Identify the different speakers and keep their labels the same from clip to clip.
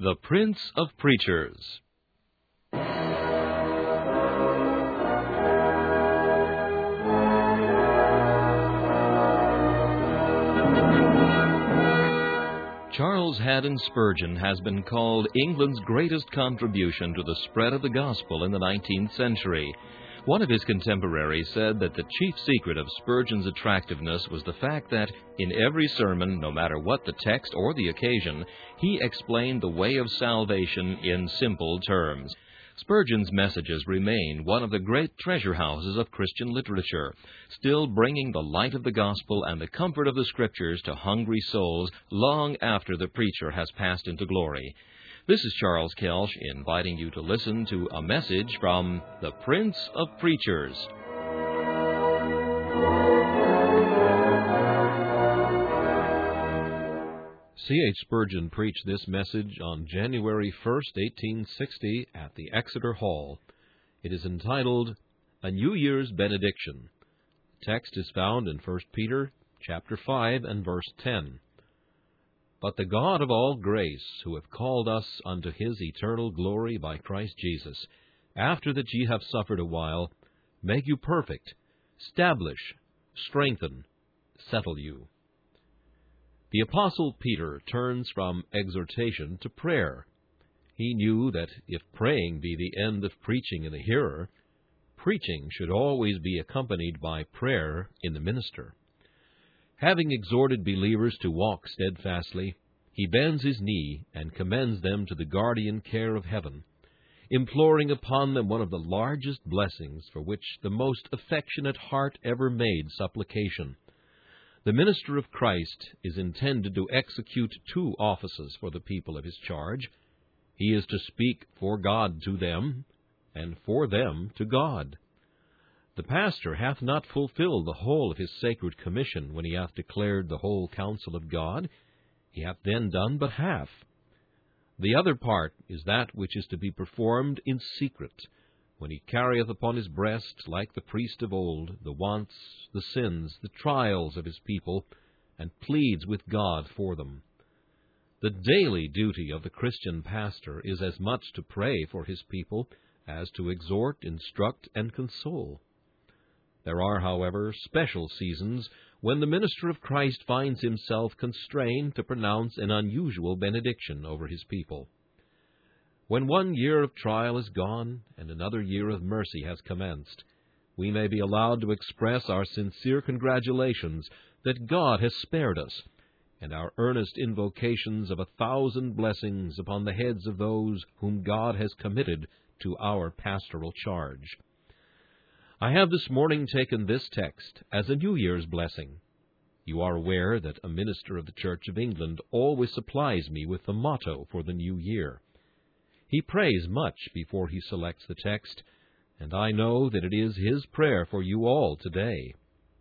Speaker 1: The Prince of Preachers. Charles Haddon Spurgeon has been called England's greatest contribution to the spread of the gospel in the 19th century. One of his contemporaries said that the chief secret of Spurgeon's attractiveness was the fact that, in every sermon, no matter what the text or the occasion, he explained the way of salvation in simple terms. Spurgeon's messages remain one of the great treasure houses of Christian literature, still bringing the light of the gospel and the comfort of the Scriptures to hungry souls long after the preacher has passed into glory. This is Charles Kelsch inviting you to listen to a message from the Prince of Preachers.
Speaker 2: C.H. Spurgeon preached this message on January 1st, 1860, at the Exeter Hall. It is entitled, A New Year's Benediction. The text is found in 1 Peter chapter 5 and verse 10. But the God of all grace, who hath called us unto his eternal glory by Christ Jesus, after that ye have suffered a while, make you perfect, establish, strengthen, settle you. The Apostle Peter turns from exhortation to prayer. He knew that if praying be the end of preaching in the hearer, preaching should always be accompanied by prayer in the minister. Having exhorted believers to walk steadfastly, he bends his knee and commends them to the guardian care of heaven, imploring upon them one of the largest blessings for which the most affectionate heart ever made supplication. The minister of Christ is intended to execute two offices for the people of his charge. He is to speak for God to them, and for them to God. The pastor hath not fulfilled the whole of his sacred commission when he hath declared the whole counsel of God. He hath then done but half. The other part is that which is to be performed in secret, when he carrieth upon his breast, like the priest of old, the wants, the sins, the trials of his people, and pleads with God for them. The daily duty of the Christian pastor is as much to pray for his people as to exhort, instruct, and console. There are, however, special seasons when the minister of Christ finds himself constrained to pronounce an unusual benediction over his people. When one year of trial is gone and another year of mercy has commenced, we may be allowed to express our sincere congratulations that God has spared us, and our earnest invocations of 1,000 blessings upon the heads of those whom God has committed to our pastoral charge. I have this morning taken this text as a New Year's blessing. You are aware that a minister of the Church of England always supplies me with the motto for the new year. He prays much before he selects the text, and I know that it is his prayer for you all today.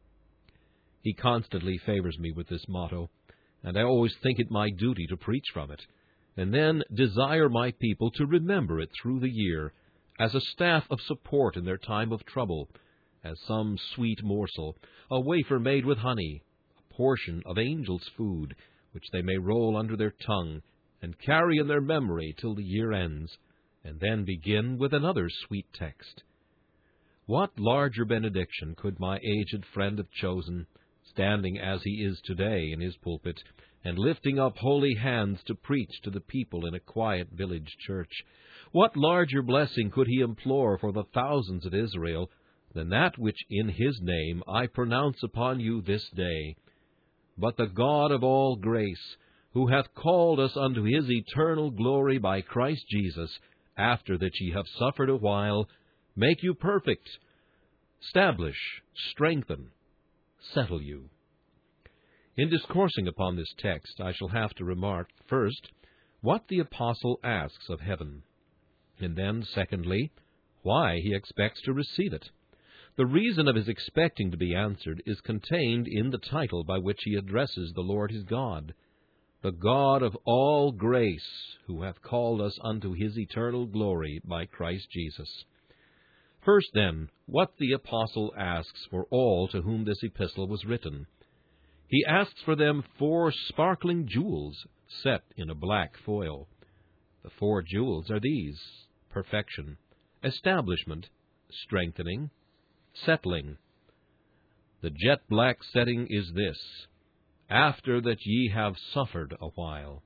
Speaker 2: He constantly favors me with this motto, and I always think it my duty to preach from it, and then desire my people to remember it through the year, as a staff of support in their time of trouble, as some sweet morsel, a wafer made with honey, a portion of angels' food, which they may roll under their tongue, and carry in their memory till the year ends, and then begin with another sweet text. What larger benediction could my aged friend have chosen, standing as he is today in his pulpit, and lifting up holy hands to preach to the people in a quiet village church? What larger blessing could he implore for the thousands of Israel than that which in his name I pronounce upon you this day? But the God of all grace, who hath called us unto his eternal glory by Christ Jesus, after that ye have suffered a while, make you perfect, establish, strengthen, settle you. In discoursing upon this text, I shall have to remark, first, what the apostle asks of heaven, and then, secondly, why he expects to receive it. The reason of his expecting to be answered is contained in the title by which he addresses the Lord his God, the God of all grace, who hath called us unto his eternal glory by Christ Jesus. First, then, what the apostle asks for all to whom this epistle was written. He asks for them 4 sparkling jewels set in a black foil. The 4 jewels are these: perfection, establishment, strengthening, settling. The jet-black setting is this: after that ye have suffered a while.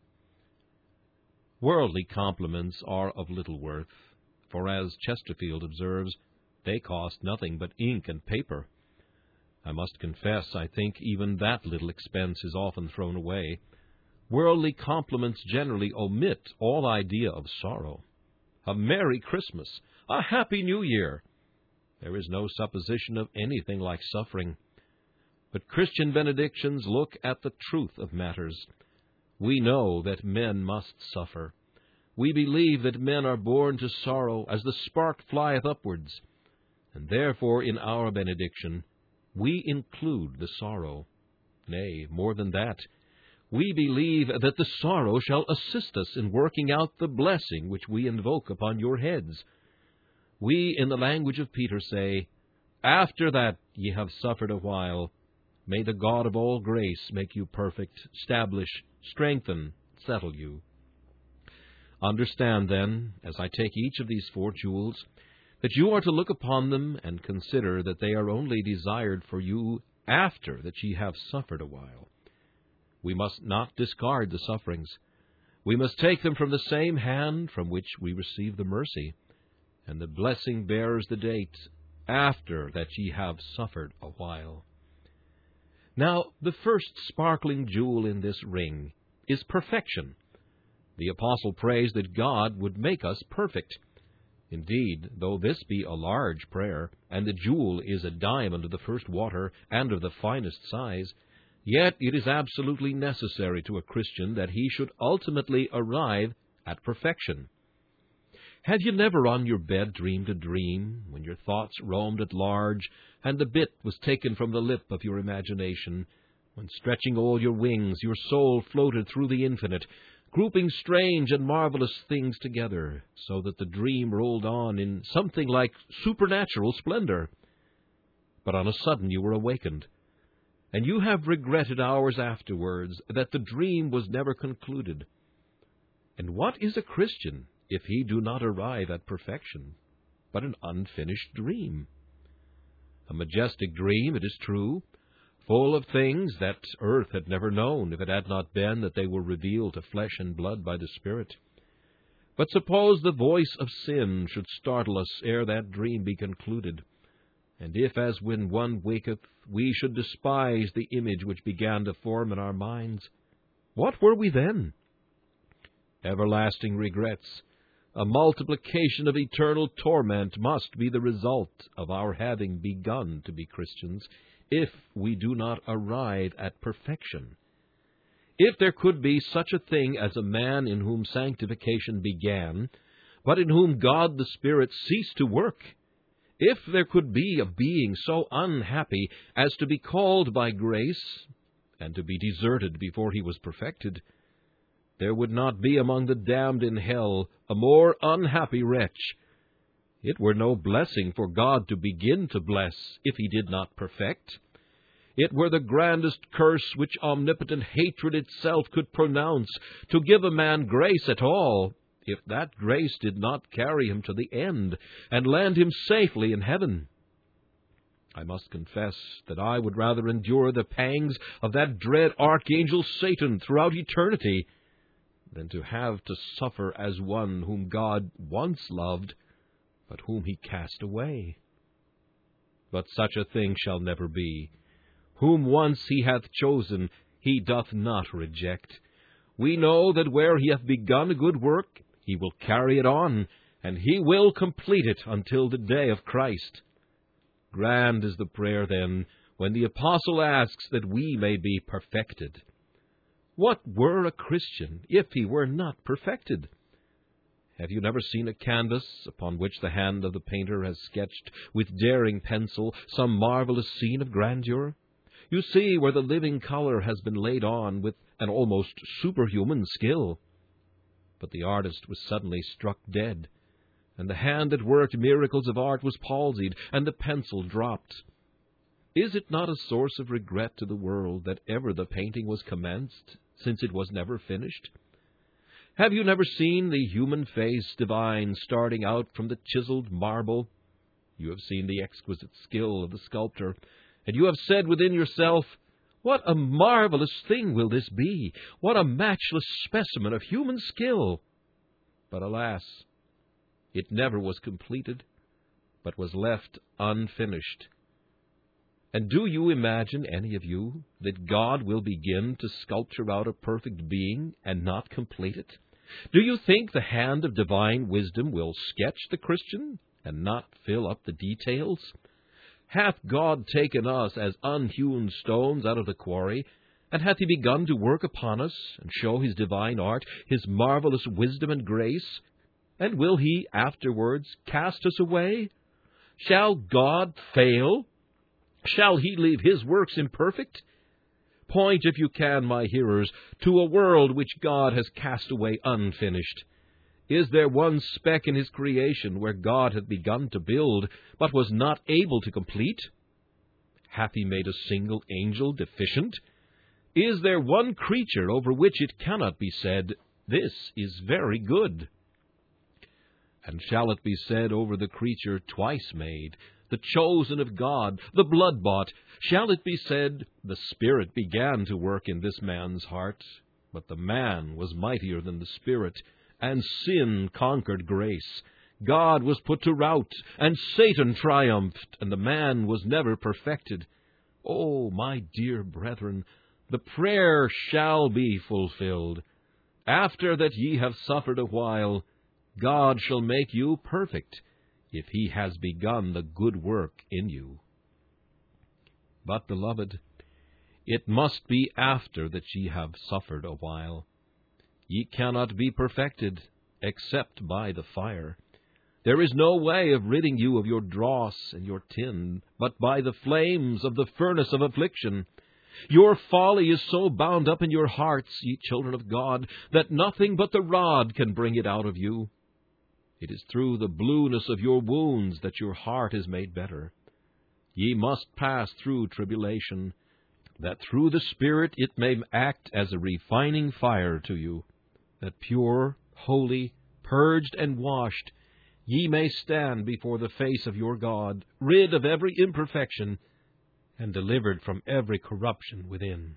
Speaker 2: Worldly compliments are of little worth, for as Chesterfield observes, they cost nothing but ink and paper. I must confess, I think even that little expense is often thrown away. Worldly compliments generally omit all idea of sorrow. A Merry Christmas, a Happy New Year. There is no supposition of anything like suffering. But Christian benedictions look at the truth of matters. We know that men must suffer. We believe that men are born to sorrow as the spark flieth upwards. And therefore in our benediction we include the sorrow. Nay, more than that, we believe that the sorrow shall assist us in working out the blessing which we invoke upon your heads. We, in the language of Peter, say, after that ye have suffered a while, may the God of all grace make you perfect, establish, strengthen, settle you. Understand, then, as I take each of these 4 jewels, that you are to look upon them and consider that they are only desired for you after that ye have suffered a while. We must not discard the sufferings. We must take them from the same hand from which we receive the mercy, and the blessing bears the date, after that ye have suffered a while. Now, the first sparkling jewel in this ring is perfection. The apostle prays that God would make us perfect. Indeed, though this be a large prayer, and the jewel is a diamond of the first water and of the finest size, yet it is absolutely necessary to a Christian that he should ultimately arrive at perfection. Have you never on your bed dreamed a dream, when your thoughts roamed at large, and the bit was taken from the lip of your imagination, when stretching all your wings, your soul floated through the infinite, grouping strange and marvelous things together, so that the dream rolled on in something like supernatural splendor? But on a sudden you were awakened, and you have regretted hours afterwards that the dream was never concluded. And what is a Christian if he do not arrive at perfection, but an unfinished dream? A majestic dream, it is true, full of things that earth had never known, if it had not been that they were revealed to flesh and blood by the Spirit. But suppose the voice of sin should startle us ere that dream be concluded, and if, as when one waketh, we should despise the image which began to form in our minds, what were we then? Everlasting regrets, a multiplication of eternal torment must be the result of our having begun to be Christians, if we do not arrive at perfection. If there could be such a thing as a man in whom sanctification began, but in whom God the Spirit ceased to work, if there could be a being so unhappy as to be called by grace, and to be deserted before he was perfected, there would not be among the damned in hell a more unhappy wretch. It were no blessing for God to begin to bless if he did not perfect. It were the grandest curse which omnipotent hatred itself could pronounce, to give a man grace at all, if that grace did not carry him to the end, and land him safely in heaven. I must confess that I would rather endure the pangs of that dread archangel Satan throughout eternity, than to have to suffer as one whom God once loved, but whom he cast away. But such a thing shall never be. Whom once he hath chosen, he doth not reject. We know that where he hath begun a good work, he will carry it on, and he will complete it until the day of Christ. Grand is the prayer, then, when the apostle asks that we may be perfected. What were a Christian if he were not perfected? Have you never seen a canvas upon which the hand of the painter has sketched with daring pencil some marvelous scene of grandeur? You see where the living color has been laid on with an almost superhuman skill. But the artist was suddenly struck dead, and the hand that worked miracles of art was palsied, and the pencil dropped. Is it not a source of regret to the world that ever the painting was commenced, since it was never finished? Have you never seen the human face divine starting out from the chiseled marble? You have seen the exquisite skill of the sculptor, and you have said within yourself, "What a marvelous thing will this be! What a matchless specimen of human skill!" But alas, it never was completed, but was left unfinished. And do you imagine, any of you, that God will begin to sculpture out a perfect being and not complete it? Do you think the hand of divine wisdom will sketch the Christian and not fill up the details? Hath God taken us as unhewn stones out of the quarry, and hath He begun to work upon us, and show His divine art, His marvelous wisdom and grace? And will He afterwards cast us away? Shall God fail? Shall He leave His works imperfect? Point, if you can, my hearers, to a world which God has cast away unfinished. Is there one speck in His creation where God hath begun to build, but was not able to complete? Hath He made a single angel deficient? Is there one creature over which it cannot be said, "This is very good"? And shall it be said over the creature twice made, the chosen of God, the blood-bought, shall it be said, "The Spirit began to work in this man's heart, but the man was mightier than the Spirit, and sin conquered grace. God was put to rout, and Satan triumphed, and the man was never perfected"? Oh, my dear brethren, the prayer shall be fulfilled. After that ye have suffered a while, God shall make you perfect, if He has begun the good work in you. But, beloved, it must be after that ye have suffered a while. Ye cannot be perfected except by the fire. There is no way of ridding you of your dross and your tin, but by the flames of the furnace of affliction. Your folly is so bound up in your hearts, ye children of God, that nothing but the rod can bring it out of you. It is through the blueness of your wounds that your heart is made better. Ye must pass through tribulation, that through the Spirit it may act as a refining fire to you, that pure, holy, purged, and washed, ye may stand before the face of your God, rid of every imperfection, and delivered from every corruption within.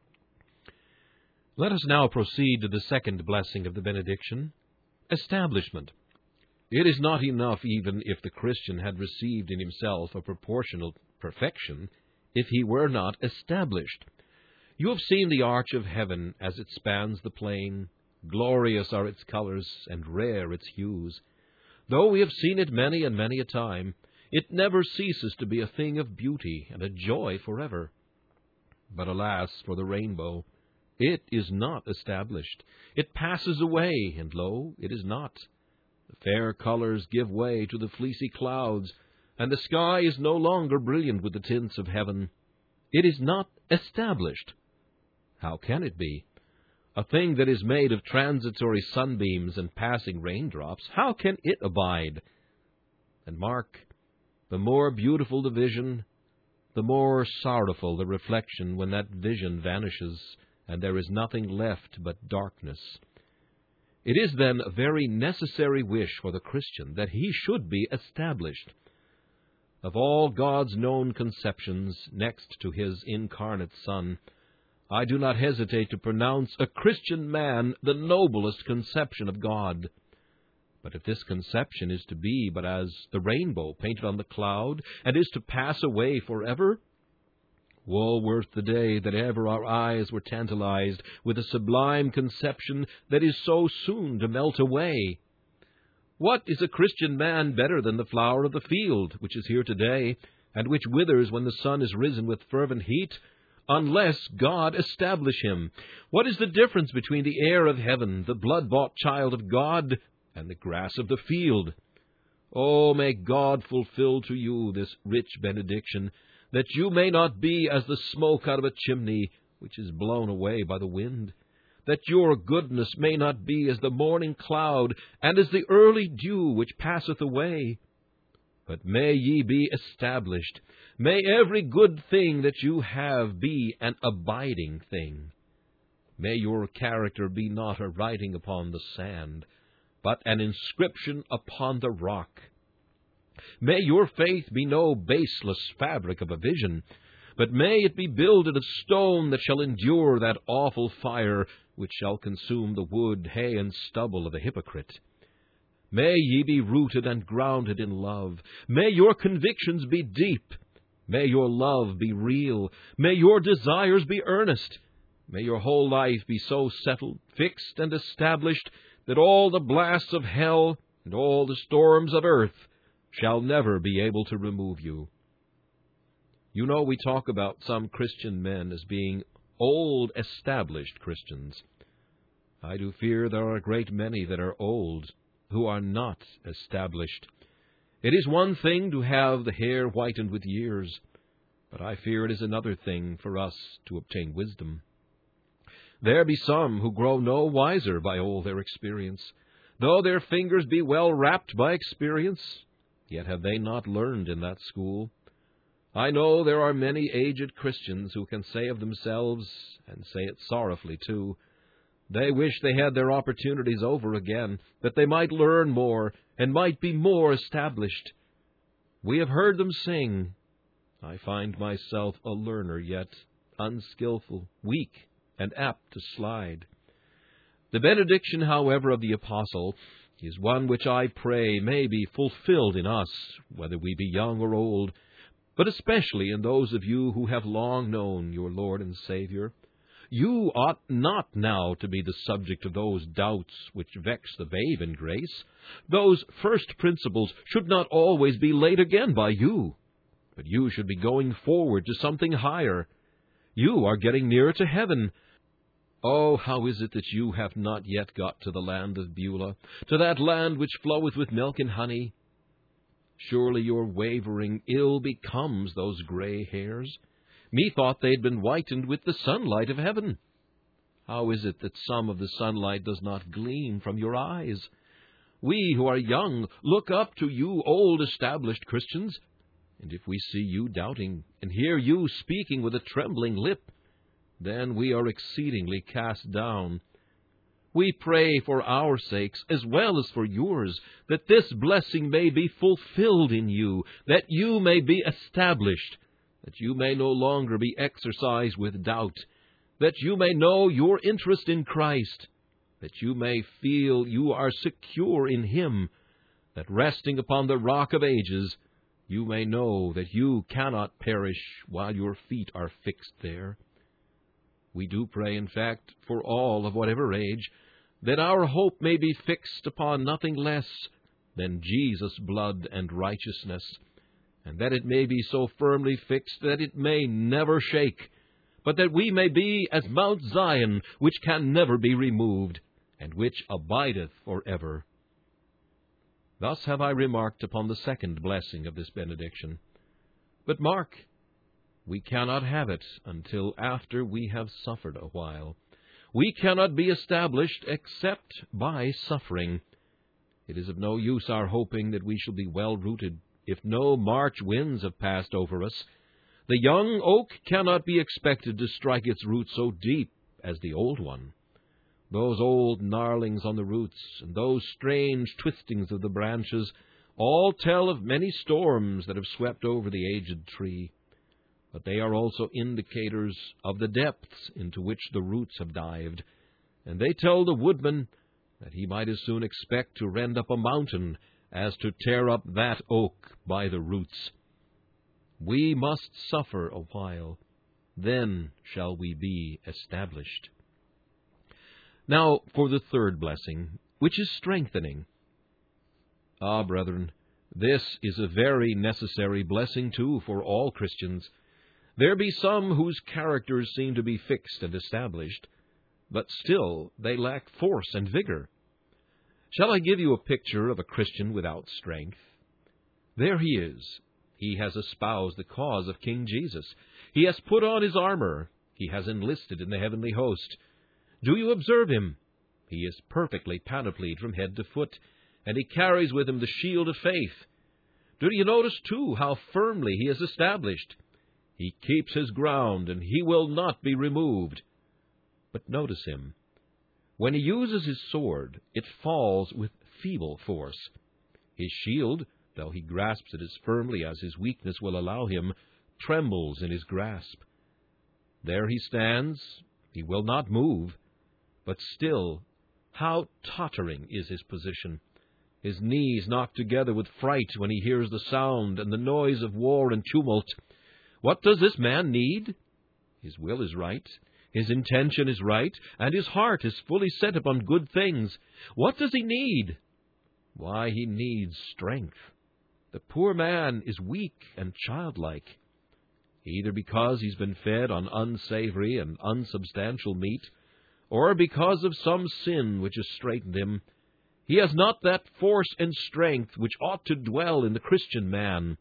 Speaker 2: Let us now proceed to the second blessing of the benediction, establishment. It is not enough even if the Christian had received in himself a proportional perfection, if he were not established. You have seen the arch of heaven as it spans the plain. Glorious are its colors, and rare its hues. Though we have seen it many and many a time, it never ceases to be a thing of beauty and a joy forever. But alas for the rainbow! It is not established. It passes away, and lo, it is not. The fair colors give way to the fleecy clouds, and the sky is no longer brilliant with the tints of heaven. It is not established. How can it be? A thing that is made of transitory sunbeams and passing raindrops, how can it abide? And mark, the more beautiful the vision, the more sorrowful the reflection when that vision vanishes, and there is nothing left but darkness. It is then a very necessary wish for the Christian that he should be established. Of all God's known conceptions, next to His incarnate Son, I do not hesitate to pronounce a Christian man the noblest conception of God. But if this conception is to be but as the rainbow painted on the cloud, and is to pass away forever, woe worth the day that ever our eyes were tantalized with a sublime conception that is so soon to melt away. What is a Christian man better than the flower of the field, which is here today, and which withers when the sun is risen with fervent heat, unless God establish him? What is the difference between the air of heaven, the blood-bought child of God, and the grass of the field? Oh, may God fulfill to you this rich benediction, that you may not be as the smoke out of a chimney, which is blown away by the wind, that your goodness may not be as the morning cloud, and as the early dew which passeth away. But may ye be established. May every good thing that you have be an abiding thing. May your character be not a writing upon the sand, but an inscription upon the rock. May your faith be no baseless fabric of a vision, but may it be builded of stone that shall endure that awful fire which shall consume the wood, hay, and stubble of a hypocrite. May ye be rooted and grounded in love. May your convictions be deep. May your love be real. May your desires be earnest. May your whole life be so settled, fixed, and established that all the blasts of hell and all the storms of earth shall never be able to remove you. You know, we talk about some Christian men as being old, established Christians. I do fear there are a great many that are old, who are not established. It is one thing to have the hair whitened with years, but I fear it is another thing for us to obtain wisdom. There be some who grow no wiser by all their experience. Though their fingers be well wrapped by experience, yet have they not learned in that school. I know there are many aged Christians who can say of themselves, and say it sorrowfully too, they wish they had their opportunities over again, that they might learn more, and might be more established. We have heard them sing. I find myself a learner yet, unskilful, weak, and apt to slide. The benediction, however, of the Apostle is one which I pray may be fulfilled in us, whether we be young or old, but especially in those of you who have long known your Lord and Savior. You ought not now to be the subject of those doubts which vex the babe in grace. Those first principles should not always be laid again by you, but you should be going forward to something higher. You are getting nearer to heaven. Oh, how is it that you have not yet got to the land of Beulah, to that land which floweth with milk and honey? Surely your wavering ill becomes those gray hairs. Methought they had been whitened with the sunlight of heaven. How is it that some of the sunlight does not gleam from your eyes? We who are young look up to you old established Christians, and if we see you doubting, and hear you speaking with a trembling lip, then we are exceedingly cast down. We pray for our sakes, as well as for yours, that this blessing may be fulfilled in you, that you may be established, that you may no longer be exercised with doubt, that you may know your interest in Christ, that you may feel you are secure in Him, that resting upon the rock of ages, you may know that you cannot perish while your feet are fixed there. We do pray, in fact, for all of whatever age, that our hope may be fixed upon nothing less than Jesus' blood and righteousness, and that it may be so firmly fixed that it may never shake, but that we may be as Mount Zion, which can never be removed, and which abideth forever. Thus have I remarked upon the second blessing of this benediction. But mark, we cannot have it until after we have suffered a while. We cannot be established except by suffering. It is of no use our hoping that we shall be well rooted if no March winds have passed over us. The young oak cannot be expected to strike its roots so deep as the old one. Those old gnarlings on the roots, and those strange twistings of the branches, all tell of many storms that have swept over the aged tree. But they are also indicators of the depths into which the roots have dived, and they tell the woodman that he might as soon expect to rend up a mountain as to tear up that oak by the roots. We must suffer a while, then shall we be established. Now for the third blessing, which is strengthening. Ah, brethren, this is a very necessary blessing, too, for all Christians. There be some whose characters seem to be fixed and established, but still they lack force and vigor. Shall I give you a picture of a Christian without strength? There he is. He has espoused the cause of King Jesus. He has put on his armor. He has enlisted in the heavenly host. Do you observe him? He is perfectly panoplied from head to foot, and he carries with him the shield of faith. Do you notice, too, how firmly he is established? He keeps his ground, and he will not be removed. But notice him. When he uses his sword, it falls with feeble force. His shield, though he grasps it as firmly as his weakness will allow him, trembles in his grasp. There he stands, he will not move, but still, how tottering is his position! His knees knocked together with fright when he hears the sound and the noise of war and tumult. What does this man need? His will is right, his intention is right, and his heart is fully set upon good things. What does he need? Why, he needs strength. The poor man is weak and childlike. Either because he's been fed on unsavory and unsubstantial meat, or because of some sin which has straitened him, he has not that force and strength which ought to dwell in the Christian man.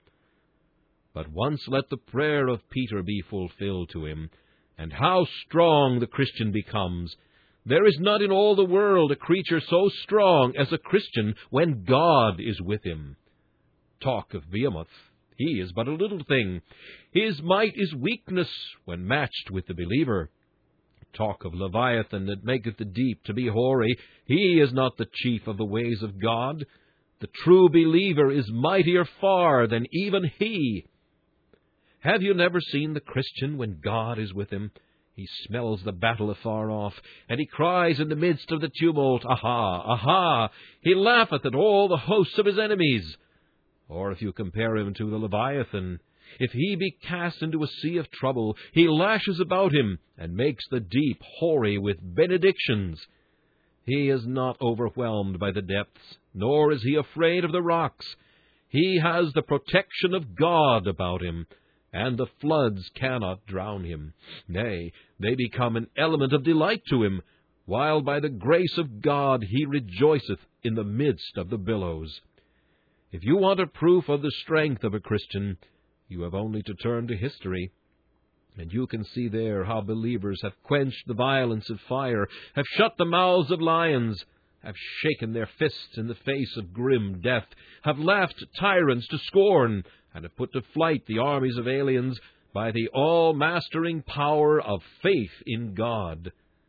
Speaker 2: But once let the prayer of Peter be fulfilled to him, and how strong the Christian becomes! There is not in all the world a creature so strong as a Christian when God is with him. Talk of Behemoth, he is but a little thing. His might is weakness when matched with the believer. Talk of Leviathan that maketh the deep to be hoary, he is not the chief of the ways of God. The true believer is mightier far than even he. Have you never seen the Christian when God is with him? He smells the battle afar off, and he cries in the midst of the tumult, Aha! Aha! He laugheth at all the hosts of his enemies. Or if you compare him to the Leviathan, if he be cast into a sea of trouble, he lashes about him, and makes the deep hoary with benedictions. He is not overwhelmed by the depths, nor is he afraid of the rocks. He has the protection of God about him, and the floods cannot drown him. Nay, they become an element of delight to him, while by the grace of God he rejoiceth in the midst of the billows. If you want a proof of the strength of a Christian, you have only to turn to history, and you can see there how believers have quenched the violence of fire, have shut the mouths of lions, have shaken their fists in the face of grim death, have laughed tyrants to scorn, and have put to flight the armies of aliens by the all-mastering power of faith in God.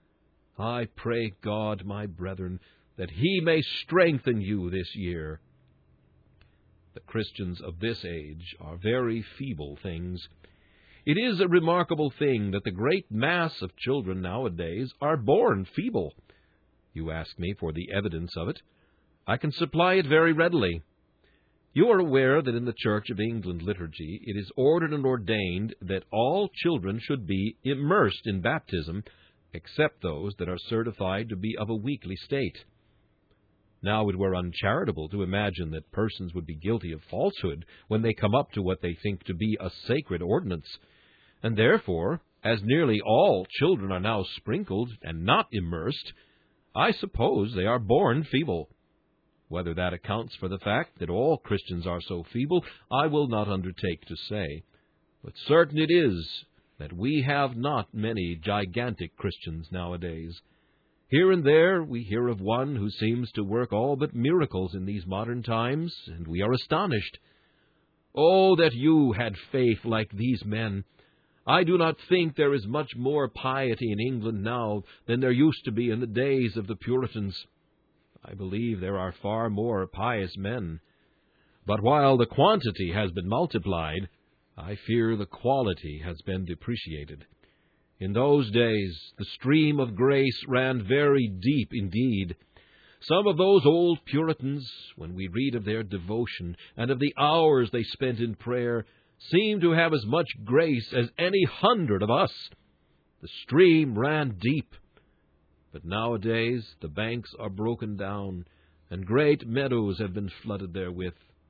Speaker 2: I pray God, my brethren, that He may strengthen you this year. The Christians of this age are very feeble things. It is a remarkable thing that the great mass of children nowadays are born feeble. You ask me for the evidence of it. I can supply it very readily. You are aware that in the Church of England liturgy it is ordered and ordained that all children should be immersed in baptism, except those that are certified to be of a weakly state. Now it were uncharitable to imagine that persons would be guilty of falsehood when they come up to what they think to be a sacred ordinance, and therefore, as nearly all children are now sprinkled and not immersed, I suppose they are born feeble. Whether that accounts for the fact that all Christians are so feeble, I will not undertake to say. But certain it is that we have not many gigantic Christians nowadays. Here and there we hear of one who seems to work all but miracles in these modern times, and we are astonished. Oh, that you had faith like these men! I do not think there is much more piety in England now than there used to be in the days of the Puritans. I believe there are far more pious men. But while the quantity has been multiplied, I fear the quality has been depreciated. In those days, the stream of grace ran very deep indeed. Some of those old Puritans, when we read of their devotion and of the hours they spent in prayer, seem to have as much grace as any 100 of us. The stream ran deep. But nowadays the banks are broken down, and great meadows have been flooded therewith.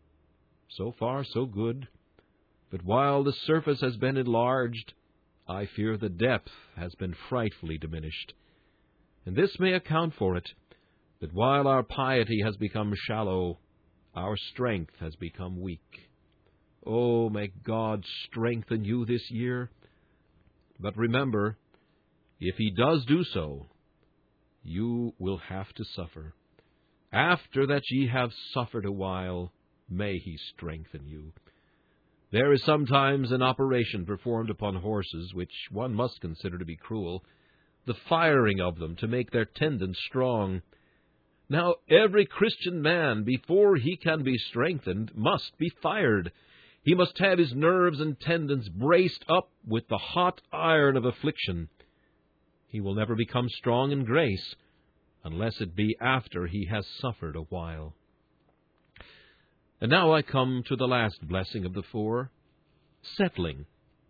Speaker 2: So far, so good. But while the surface has been enlarged, I fear the depth has been frightfully diminished. And this may account for it, that while our piety has become shallow, our strength has become weak. Oh, may God strengthen you this year. But remember, if He does do so, you will have to suffer. After that ye have suffered a while, may He strengthen you. There is sometimes an operation performed upon horses which one must consider to be cruel. the firing of them to make their tendons strong. Now every Christian man, before he can be strengthened, must be fired. He must have his nerves and tendons braced up with the hot iron of affliction. He will never become strong in grace unless it be after he has suffered a while. And now I come to the last blessing of the four, settling.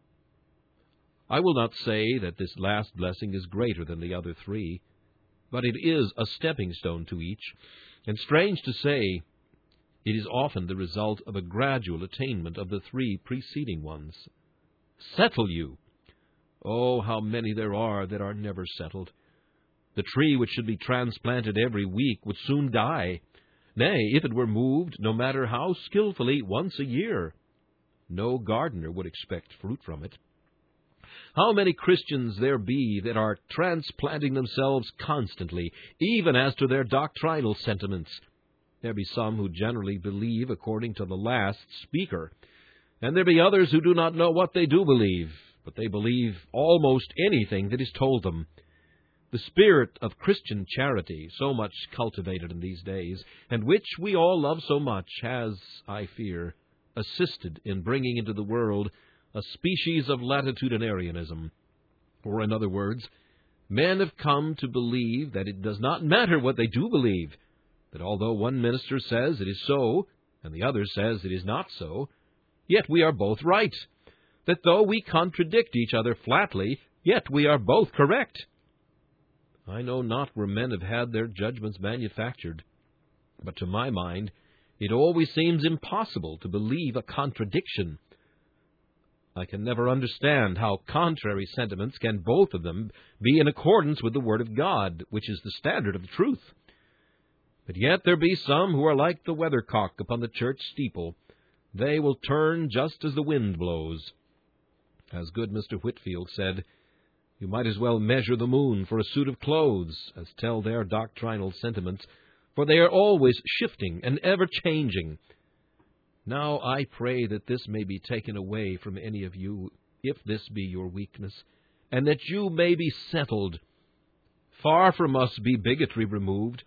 Speaker 2: I will not say that this last blessing is greater than the other three, but it is a stepping stone to each, and strange to say, it is often the result of a gradual attainment of the three preceding ones. Settle you. Oh, how many there are that are never settled. The tree which should be transplanted every week would soon die. Nay, if it were moved, no matter how skillfully, once a year, no gardener would expect fruit from it. How many Christians there be that are transplanting themselves constantly, even as to their doctrinal sentiments. There be some who generally believe according to the last speaker, and there be others who do not know what they do believe, but they believe almost anything that is told them. The spirit of Christian charity, so much cultivated in these days, and which we all love so much, has, I fear, assisted in bringing into the world a species of latitudinarianism. Or, in other words, men have come to believe that it does not matter what they do believe, that although one minister says it is so, and the other says it is not so, yet we are both right, that though we contradict each other flatly, yet we are both correct. I know not where men have had their judgments manufactured, but to my mind it always seems impossible to believe a contradiction. I can never understand how contrary sentiments can both of them be in accordance with the Word of God, which is the standard of truth. But yet there be some who are like the weathercock upon the church steeple. They will turn just as the wind blows. As good Mr. Whitfield said, you might as well measure the moon for a suit of clothes as tell their doctrinal sentiments, for they are always shifting and ever-changing. Now I pray that this may be taken away from any of you, if this be your weakness, and that you may be settled. Far from us be bigotry removed.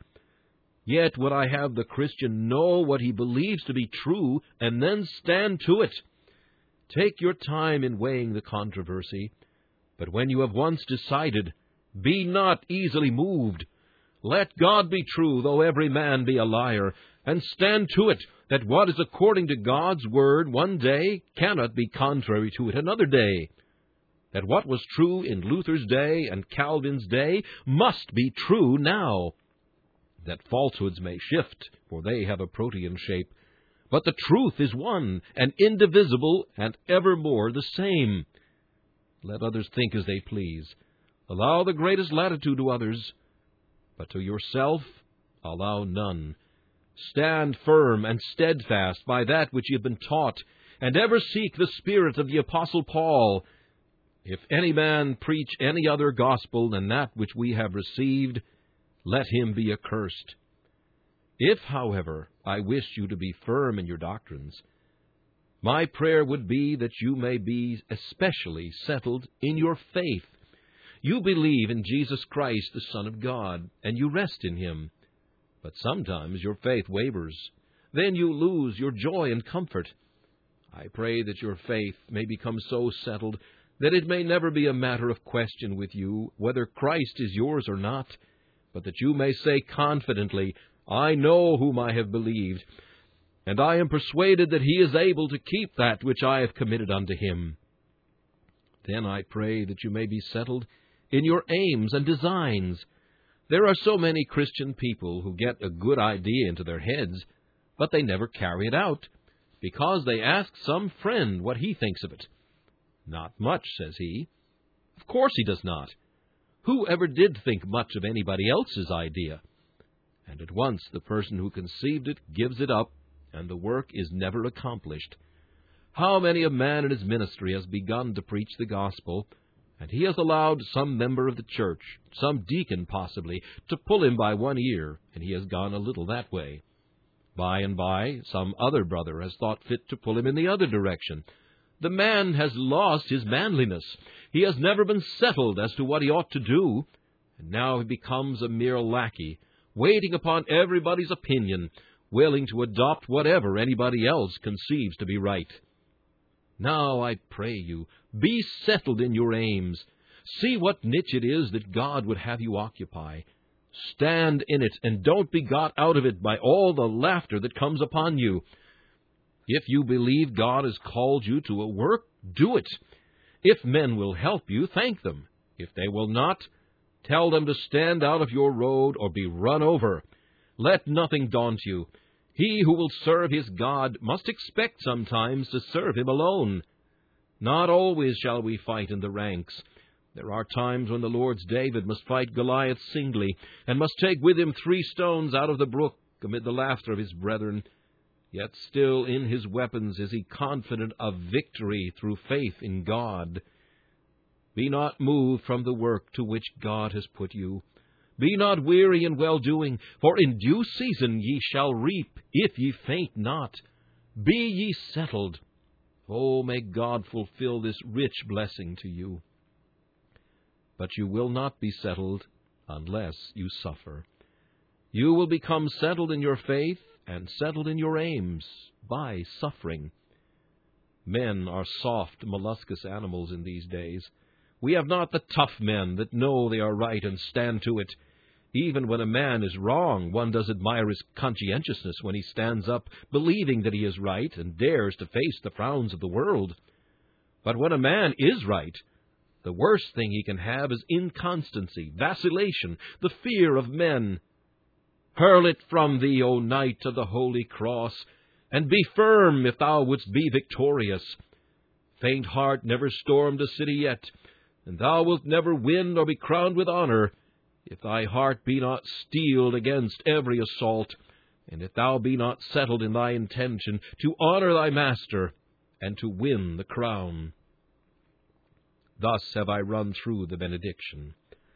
Speaker 2: Yet would I have the Christian know what he believes to be true, and then stand to it. Take your time in weighing the controversy, but when you have once decided, be not easily moved. Let God be true, though every man be a liar, and stand to it, that what is according to God's word one day cannot be contrary to it another day. That what was true in Luther's day and Calvin's day must be true now. That falsehoods may shift, for they have a protean shape, but the truth is one, and indivisible, and evermore the same. Let others think as they please. Allow the greatest latitude to others, but to yourself allow none. Stand firm and steadfast by that which you have been taught, and ever seek the spirit of the Apostle Paul. If any man preach any other gospel than that which we have received, let him be accursed. If, however, I wish you to be firm in your doctrines, my prayer would be that you may be especially settled in your faith. You believe in Jesus Christ, the Son of God, and you rest in Him. But sometimes your faith wavers. Then you lose your joy and comfort. I pray that your faith may become so settled that it may never be a matter of question with you whether Christ is yours or not, but that you may say confidently, I know whom I have believed, and I am persuaded that He is able to keep that which I have committed unto Him. Then I pray that you may be settled in your aims and designs. There are so many Christian people who get a good idea into their heads, but they never carry it out, because they ask some friend what he thinks of it. Not much, says he. Of course he does not. Who ever did think much of anybody else's idea? And at once the person who conceived it gives it up, and the work is never accomplished. How many a man in his ministry has begun to preach the gospel, and he has allowed some member of the church, some deacon possibly, to pull him by one ear, and he has gone a little that way. By and by, some other brother has thought fit to pull him in the other direction. The man has lost his manliness. He has never been settled as to what he ought to do, and now he becomes a mere lackey, waiting upon everybody's opinion, willing to adopt whatever anybody else conceives to be right. Now, I pray you, be settled in your aims. See what niche it is that God would have you occupy. Stand in it, and don't be got out of it by all the laughter that comes upon you. If you believe God has called you to a work, do it. If men will help you, thank them. If they will not, tell them to stand out of your road or be run over. Let nothing daunt you. He who will serve his God must expect sometimes to serve him alone. Not always shall we fight in the ranks. There are times when the Lord's David must fight Goliath singly, and must take with him 3 stones out of the brook amid the laughter of his brethren. Yet still in his weapons is he confident of victory through faith in God. Be not moved from the work to which God has put you. Be not weary in well-doing, for in due season ye shall reap, if ye faint not. Be ye settled. Oh, may God fulfill this rich blessing to you. But you will not be settled unless you suffer. You will become settled in your faith and settled in your aims by suffering. Men are soft, molluscous animals in these days. We have not the tough men that know they are right and stand to it. Even when a man is wrong, one does admire his conscientiousness when he stands up, believing that he is right, and dares to face the frowns of the world. But when a man is right, the worst thing he can have is inconstancy, vacillation, the fear of men. Hurl it from thee, O knight of the holy cross, and be firm if thou wouldst be victorious. Faint heart never stormed a city yet, and thou wilt never win nor be crowned with honor, if thy heart be not steeled against every assault, and if thou be not settled in thy intention to honor thy master and to win the crown. Thus have I run through the benediction.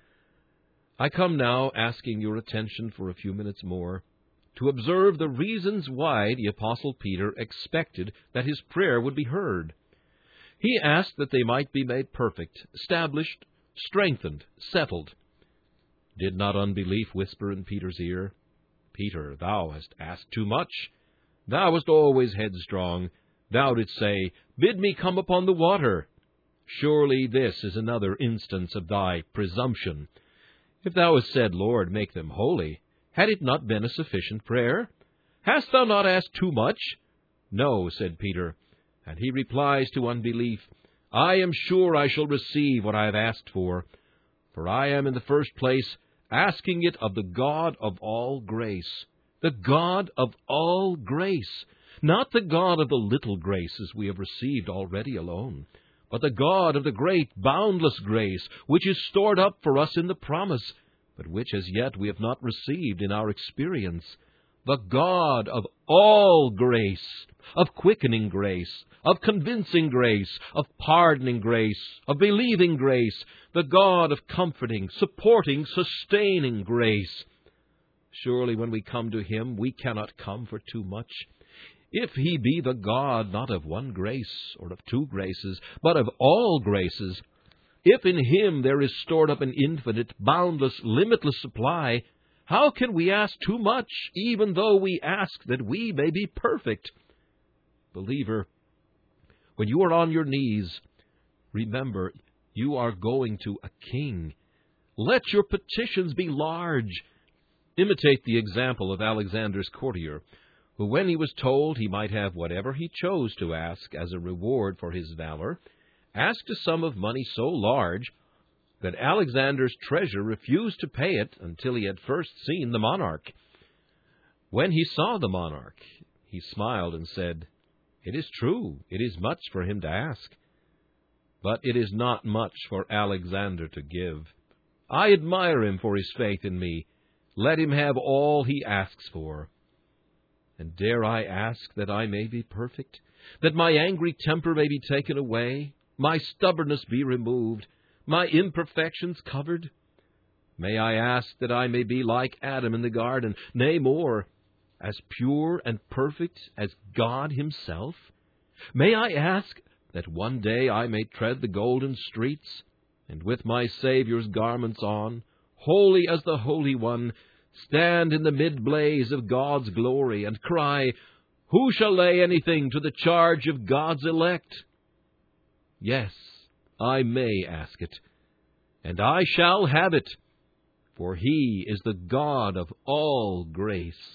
Speaker 2: I come now asking your attention for a few minutes more to observe the reasons why the Apostle Peter expected that his prayer would be heard. He asked that they might be made perfect, established, strengthened, settled. Did not unbelief whisper in Peter's ear, Peter, thou hast asked too much. Thou wast always headstrong. Thou didst say, Bid me come upon the water. Surely this is another instance of thy presumption. If thou hast said, Lord, make them holy, had it not been a sufficient prayer? Hast thou not asked too much? No, said Peter. And he replies to unbelief, I am sure I shall receive what I have asked for I am in the first place asking it of the God of all grace. The God of all grace, not the God of the little graces we have received already alone, but the God of the great, boundless grace, which is stored up for us in the promise, but which as yet we have not received in our experience. The God of all grace, of quickening grace, of convincing grace, of pardoning grace, of believing grace, the God of comforting, supporting, sustaining grace. Surely when we come to Him, we cannot come for too much. If He be the God not of one grace or of 2 graces, but of all graces, if in Him there is stored up an infinite, boundless, limitless supply, how can we ask too much, even though we ask that we may be perfect? Believer, when you are on your knees, remember you are going to a king. Let your petitions be large. Imitate the example of Alexander's courtier, who, when he was told he might have whatever he chose to ask as a reward for his valor, asked a sum of money so large that Alexander's treasurer refused to pay it until he had first seen the monarch. When he saw the monarch, he smiled and said, It is true, it is much for him to ask, but it is not much for Alexander to give. I admire him for his faith in me. Let him have all he asks for. And dare I ask that I may be perfect, that my angry temper may be taken away, my stubbornness be removed, my imperfections covered? May I ask that I may be like Adam in the garden, nay more, as pure and perfect as God Himself? May I ask that one day I may tread the golden streets, and with my Saviour's garments on, holy as the Holy One, stand in the mid-blaze of God's glory, and cry, Who shall lay anything to the charge of God's elect? Yes, I may ask it, and I shall have it, for He is the God of all grace.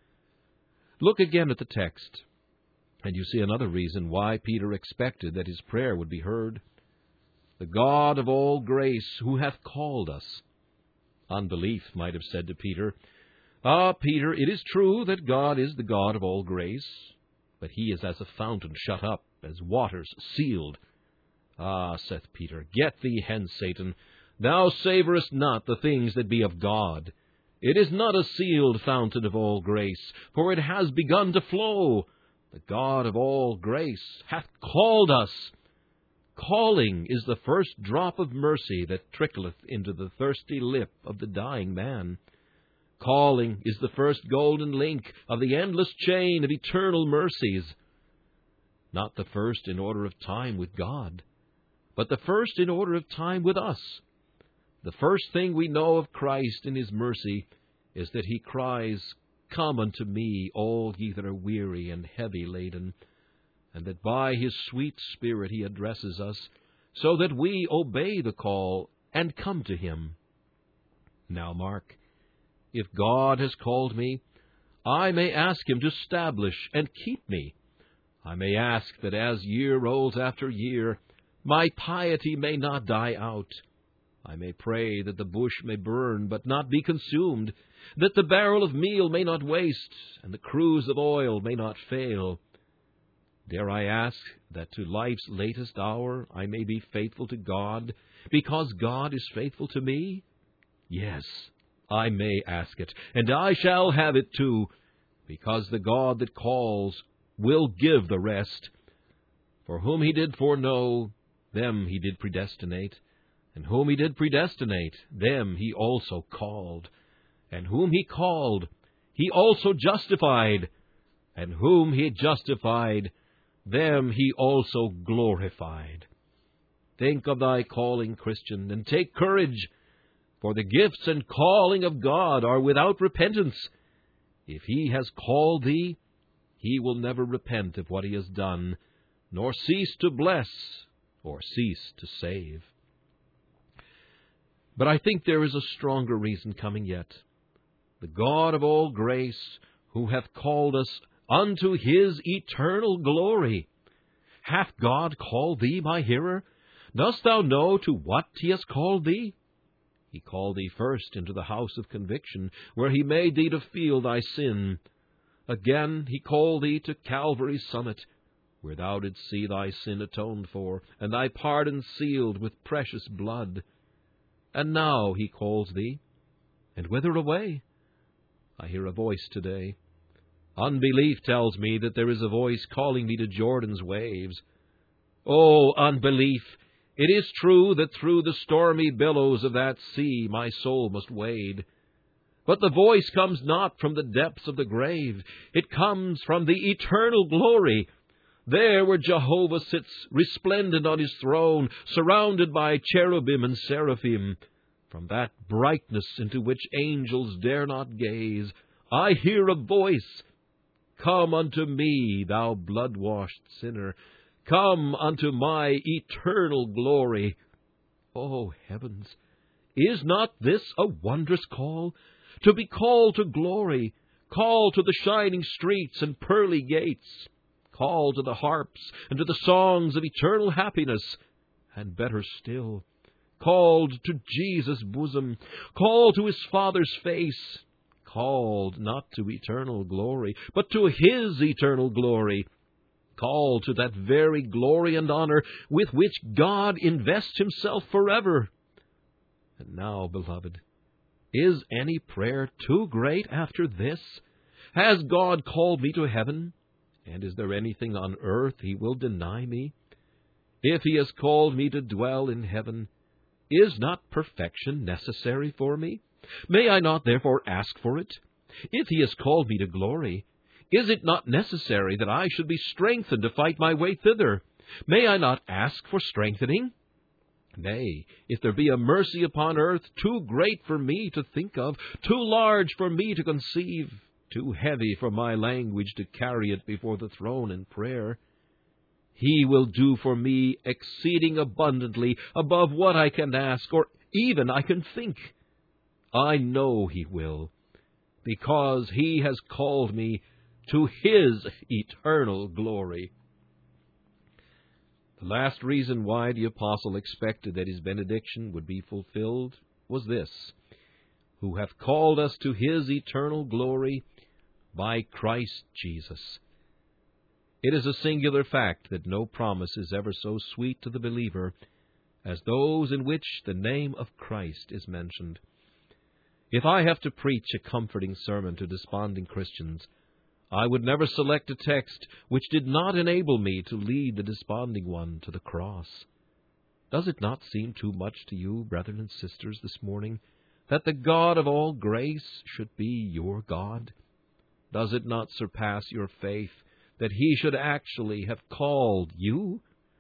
Speaker 2: Look again at the text, and you see another reason why Peter expected that his prayer would be heard. The God of all grace, who hath called us. Unbelief might have said to Peter, Peter, it is true that God is the God of all grace, but He is as a fountain shut up, as waters sealed. Saith Peter, get thee hence, Satan. Thou savourest not the things that be of God. It is not a sealed fountain of all grace, for it has begun to flow. The God of all grace hath called us. Calling is the first drop of mercy that trickleth into the thirsty lip of the dying man. Calling is the first golden link of the endless chain of eternal mercies. Not the first in order of time with God, but the first in order of time with us. The first thing we know of Christ in His mercy is that He cries, Come unto me, all ye that are weary and heavy laden, and that by His sweet Spirit He addresses us, so that we obey the call and come to Him. Now mark, if God has called me, I may ask Him to establish and keep me. I may ask that as year rolls after year, my piety may not die out. I may pray that the bush may burn but not be consumed, that the barrel of meal may not waste, and the cruse of oil may not fail. Dare I ask that to life's latest hour I may be faithful to God, because God is faithful to me? Yes, I may ask it, and I shall have it too, because the God that calls will give the rest. For whom He did foreknow, them He did predestinate, and whom He did predestinate, them He also called. And whom He called, He also justified. And whom He justified, them He also glorified. Think of thy calling, Christian, and take courage, for the gifts and calling of God are without repentance. If He has called thee, He will never repent of what He has done, nor cease to bless, or cease to save. But I think there is a stronger reason coming yet. The God of all grace, who hath called us unto His eternal glory. Hath God called thee, my hearer? Dost thou know to what He has called thee? He called thee first into the house of conviction, where He made thee to feel thy sin. Again He called thee to Calvary's summit, where thou didst see thy sin atoned for, and thy pardon sealed with precious blood. And now He calls thee, and whither away? I hear a voice today. Unbelief tells me that there is a voice calling me to Jordan's waves. Oh, unbelief! It is true that through the stormy billows of that sea my soul must wade. But the voice comes not from the depths of the grave. It comes from the eternal glory. There where Jehovah sits resplendent on His throne, surrounded by cherubim and seraphim. From that brightness into which angels dare not gaze, I hear a voice. Come unto me, thou blood-washed sinner. Come unto my eternal glory. Oh, heavens! Is not this a wondrous call? To be called to glory, called to the shining streets and pearly gates, called to the harps and to the songs of eternal happiness, and better still, called to Jesus' bosom, called to His Father's face, called not to eternal glory, but to His eternal glory, called to that very glory and honor with which God invests Himself forever. And now, beloved, is any prayer too great after this? Has God called me to heaven? And is there anything on earth He will deny me? If He has called me to dwell in heaven, is not perfection necessary for me? May I not therefore ask for it? If He has called me to glory, is it not necessary that I should be strengthened to fight my way thither? May I not ask for strengthening? Nay, if there be a mercy upon earth too great for me to think of, too large for me to conceive, too heavy for my language to carry it before the throne in prayer, He will do for me exceeding abundantly above what I can ask, or even I can think. I know He will, because He has called me to His eternal glory. The last reason why the apostle expected that his benediction would be fulfilled was this: who hath called us to His eternal glory by Christ Jesus. It is a singular fact that no promise is ever so sweet to the believer as those in which the name of Christ is mentioned. If I have to preach a comforting sermon to desponding Christians, I would never select a text which did not enable me to lead the desponding one to the cross. Does it not seem too much to you, brethren and sisters, this morning, that the God of all grace should be your God? Does it not surpass your faith that He should actually have called you?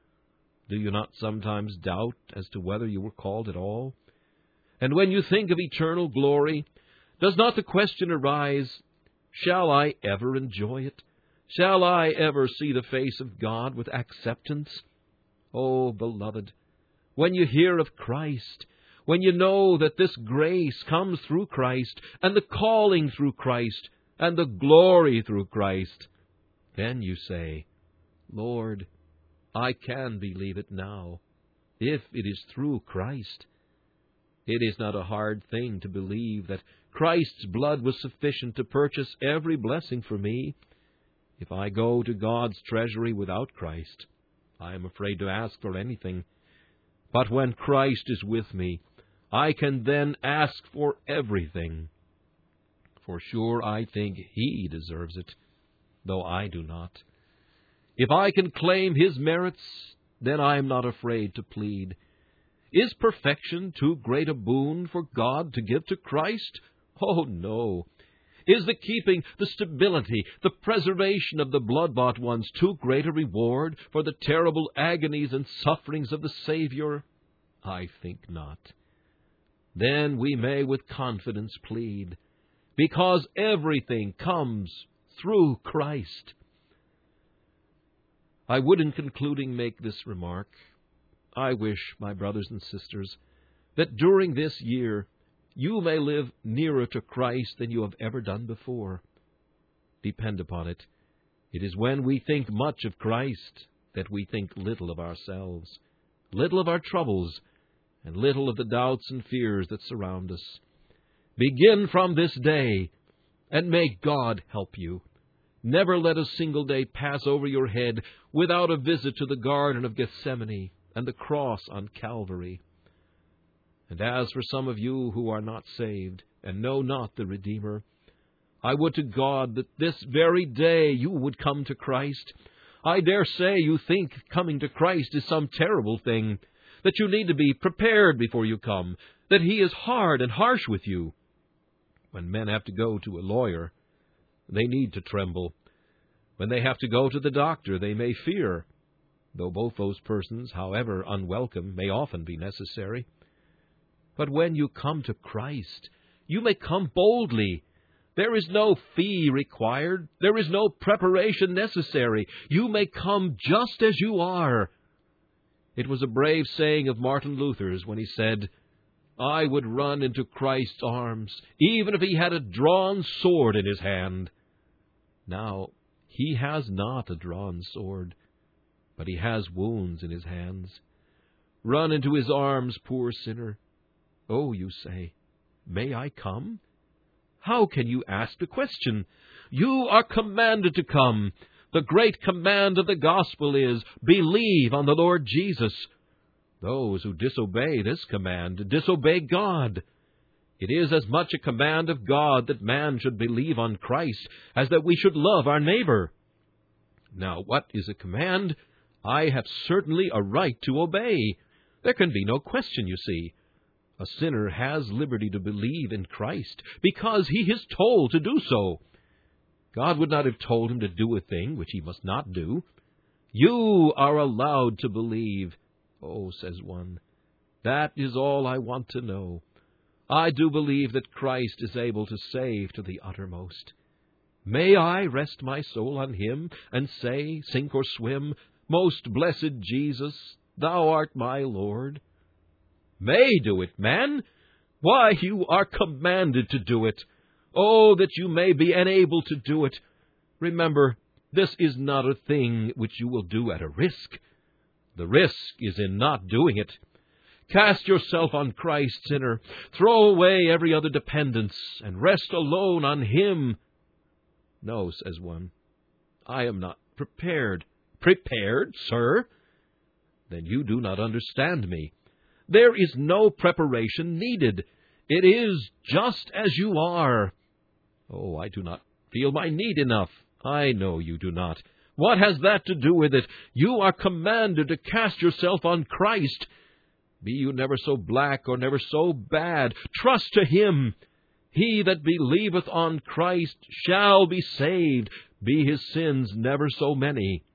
Speaker 2: Do you not sometimes doubt as to whether you were called at all? And when you think of eternal glory, does not the question arise, shall I ever enjoy it? Shall I ever see the face of God with acceptance? Oh, beloved, when you hear of Christ, when you know that this grace comes through Christ, and the calling through Christ, and the glory through Christ, then you say, Lord, I can believe it now, if it is through Christ. It is not a hard thing to believe that Christ's blood was sufficient to purchase every blessing for me. If I go to God's treasury without Christ, I am afraid to ask for anything. But when Christ is with me, I can then ask for everything. For sure I think He deserves it, though I do not. If I can claim His merits, then I am not afraid to plead. Is perfection too great a boon for God to give to Christ? Oh, no. Is the keeping, the stability, the preservation of the blood-bought ones too great a reward for the terrible agonies and sufferings of the Savior? I think not. Then we may with confidence plead, because everything comes through Christ. I would, in concluding, make this remark. I wish, my brothers and sisters, that during this year you may live nearer to Christ than you have ever done before. Depend upon it, it is when we think much of Christ that we think little of ourselves, little of our troubles, and little of the doubts and fears that surround us. Begin from this day, and may God help you. Never let a single day pass over your head without a visit to the Garden of Gethsemane and the cross on Calvary. And as for some of you who are not saved and know not the Redeemer, I would to God that this very day you would come to Christ. I dare say you think coming to Christ is some terrible thing, that you need to be prepared before you come, that He is hard and harsh with you. When men have to go to a lawyer, they need to tremble. When they have to go to the doctor, they may fear, though both those persons, however unwelcome, may often be necessary. But when you come to Christ, you may come boldly. There is no fee required. There is no preparation necessary. You may come just as you are. It was a brave saying of Martin Luther's when he said, I would run into Christ's arms, even if He had a drawn sword in His hand. Now, He has not a drawn sword, but He has wounds in His hands. Run into His arms, poor sinner. Oh, you say, may I come? How can you ask the question? You are commanded to come. The great command of the gospel is, believe on the Lord Jesus. Those who disobey this command disobey God. It is as much a command of God that man should believe on Christ as that we should love our neighbor. Now, what is a command? I have certainly a right to obey. There can be no question, you see. A sinner has liberty to believe in Christ because he is told to do so. God would not have told him to do a thing which he must not do. You are allowed to believe. Oh, says one, That is all I want to know. I do believe that Christ is able to save to the uttermost. May I rest my soul on Him, and say, sink or swim, Most blessed Jesus, Thou art my Lord? May do it, man! Why, you are commanded to do it. Oh, that you may be enabled to do it. Remember, this is not a thing which you will do at a risk. The risk is in not doing it. Cast yourself on Christ, sinner. Throw away every other dependence, and rest alone on Him. No, says one, I am not prepared. Prepared, sir? Then you do not understand me. There is no preparation needed. It is just as you are. Oh, I do not feel my need enough. I know you do not. What has that to do with it? You are commanded to cast yourself on Christ. Be you never so black or never so bad, trust to Him. He that believeth on Christ shall be saved, be his sins never so many.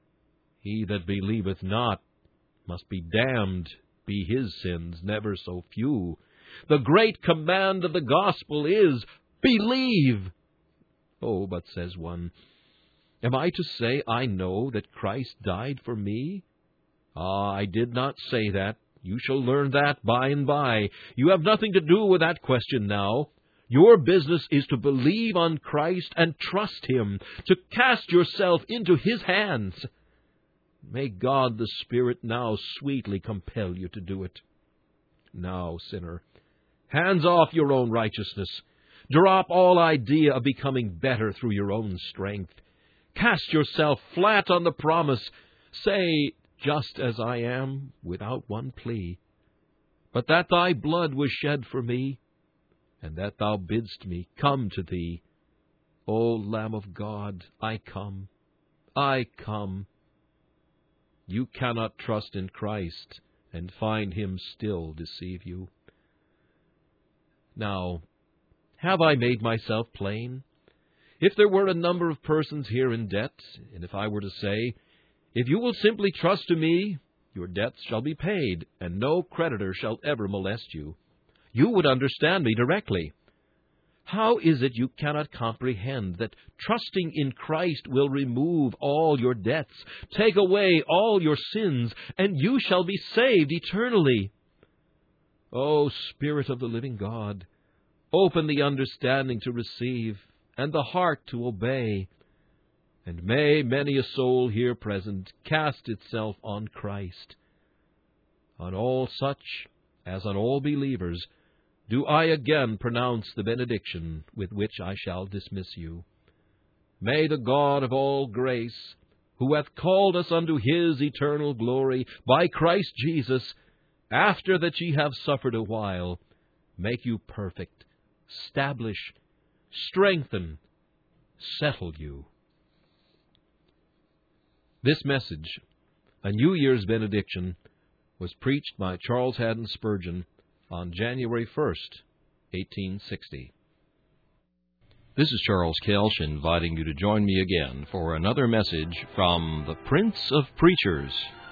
Speaker 2: He that believeth not must be damned, be his sins never so few. The great command of the gospel is, believe. Oh, but says one, am I to say I know that Christ died for me? Ah, I did not say that. You shall learn that by and by. You have nothing to do with that question now. Your business is to believe on Christ and trust Him, to cast yourself into His hands. May God the Spirit now sweetly compel you to do it. Now, sinner, hands off your own righteousness. Drop all idea of becoming better through your own strength. Cast yourself flat on the promise. Say, just as I am, without one plea, but that Thy blood was shed for me, and that Thou bidst me come to Thee. O Lamb of God, I come, I come. You cannot trust in Christ and find Him still deceive you. Now, have I made myself plain? If there were a number of persons here in debt, and if I were to say, if you will simply trust to me, your debts shall be paid, and no creditor shall ever molest you, you would understand me directly. How is it you cannot comprehend that trusting in Christ will remove all your debts, take away all your sins, and you shall be saved eternally? O Spirit of the living God, open the understanding to receive, and the heart to obey. And may many a soul here present cast itself on Christ. On all such, as on all believers, do I again pronounce the benediction with which I shall dismiss you. May the God of all grace, who hath called us unto His eternal glory by Christ Jesus, after that ye have suffered a while, make you perfect, establish, strengthen, settle you. This message, a New Year's benediction, was preached by Charles Haddon Spurgeon on January 1st, 1860. This is Charles Kelsch inviting you to join me again for another message from the Prince of Preachers.